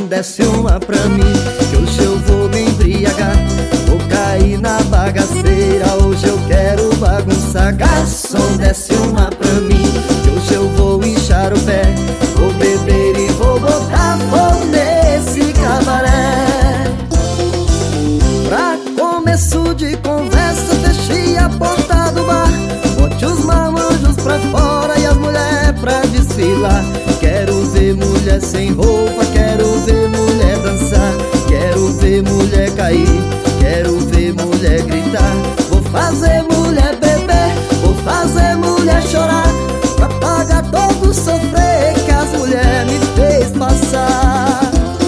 desce uma pra mim, que hoje eu vou me embriagar. Vou cair na bagaceira, hoje eu quero bagunçar. Garçom, desce uma pra mim, que hoje eu vou inchar o pé. Vou beber e vou botar fogo nesse cabaré. Pra começo de conversa, feche a porta do bar. Bote os marmanjos pra fora e as mulheres pra desfilar. Quero ver mulher sem roupa, quero ver mulher dançar. Quero ver mulher cair, quero ver mulher gritar. Vou fazer mulher beber, vou fazer mulher chorar, pra pagar todo o sofrer que as mulheres me fez passar.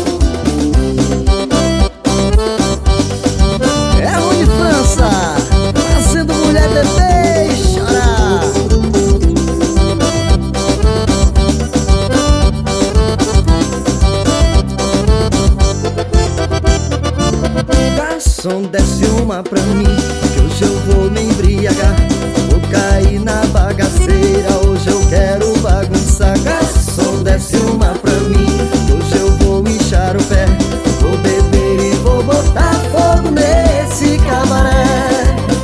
É Rony França, fazendo mulher beber e chorar. Garçom, desce uma pra mim, que hoje eu vou me embriagar. Vou cair na bagaceira, hoje eu quero bagunçar. Garçom, desce uma pra mim, que hoje eu vou inchar o pé. Vou beber e vou botar fogo nesse cabaré.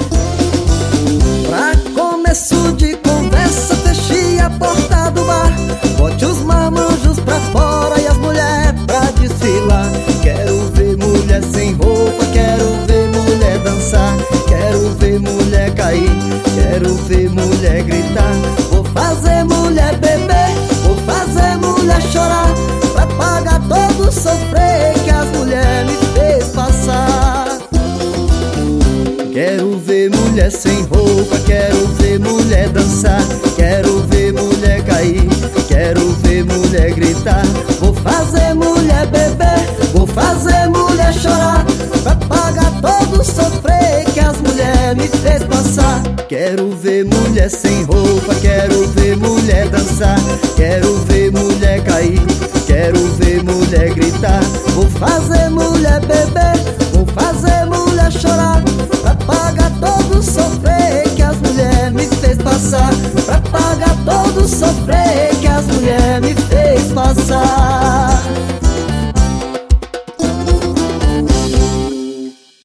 Pra começo de conversa, feche a porta do bar. Bote os marmanjos pra fora e as mulheres pra desfilar. Quero ver mulher sem roupa, quero ver mulher dançar. Quero ver mulher cair, quero ver mulher gritar. Vou fazer mulher beber, vou fazer mulher chorar, pra pagar todo o sofrer que as mulheres me fez passar. Quero ver mulher sem roupa, quero ver mulher dançar. Quero ver mulher cair, quero ver mulher gritar. Vou fazer mulher beber, vou fazer mulher chorar, pra pagar todo o sofrer que as mulheres me fez passar. Quero ver mulher sem roupa, quero ver mulher dançar. Quero ver mulher cair, quero ver mulher gritar. Vou fazer mulher beber, vou fazer mulher chorar, pra pagar todo o sofrer que as mulheres me fez passar. Pra pagar todo o sofrer que as mulheres me fez passar.